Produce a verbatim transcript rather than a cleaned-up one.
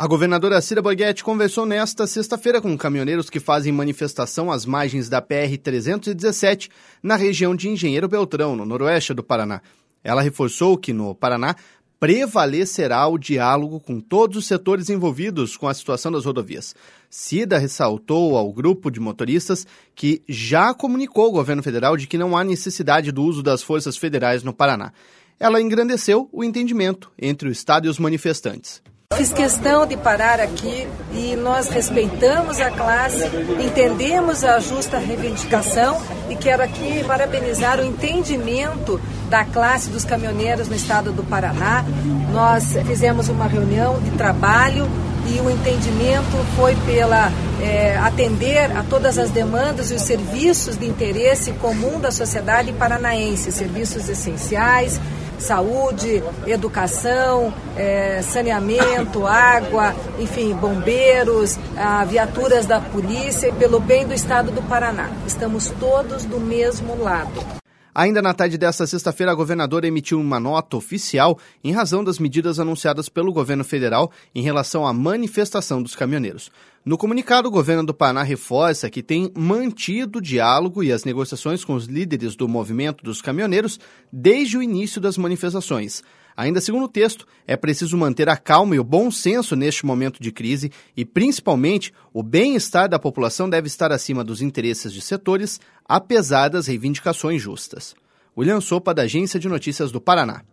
A governadora Cira Borghetti conversou nesta sexta-feira com caminhoneiros que fazem manifestação às margens da P R trezentos e dezessete, na região de Engenheiro Beltrão, no noroeste do Paraná. Ela reforçou que, no Paraná, prevalecerá o diálogo com todos os setores envolvidos com a situação das rodovias. Cida ressaltou ao grupo de motoristas que já comunicou ao governo federal de que não há necessidade do uso das forças federais no Paraná. Ela engrandeceu o entendimento entre o Estado e os manifestantes. Fiz questão de parar aqui e nós respeitamos a classe, entendemos a justa reivindicação e quero aqui parabenizar o entendimento da classe dos caminhoneiros no estado do Paraná. Nós fizemos uma reunião de trabalho e o entendimento foi pela é, atender a todas as demandas e os serviços de interesse comum da sociedade paranaense, serviços essenciais, saúde, educação, é, saneamento, água, enfim, bombeiros, ah, viaturas da polícia e pelo bem do estado do Paraná. Estamos todos do mesmo lado. Ainda na tarde desta sexta-feira, a governadora emitiu uma nota oficial em razão das medidas anunciadas pelo governo federal em relação à manifestação dos caminhoneiros. No comunicado, o governo do Paraná reforça que tem mantido o diálogo e as negociações com os líderes do movimento dos caminhoneiros desde o início das manifestações. Ainda segundo o texto, é preciso manter a calma e o bom senso neste momento de crise e, principalmente, o bem-estar da população deve estar acima dos interesses de setores, apesar das reivindicações justas. William Sopa, da Agência de Notícias do Paraná.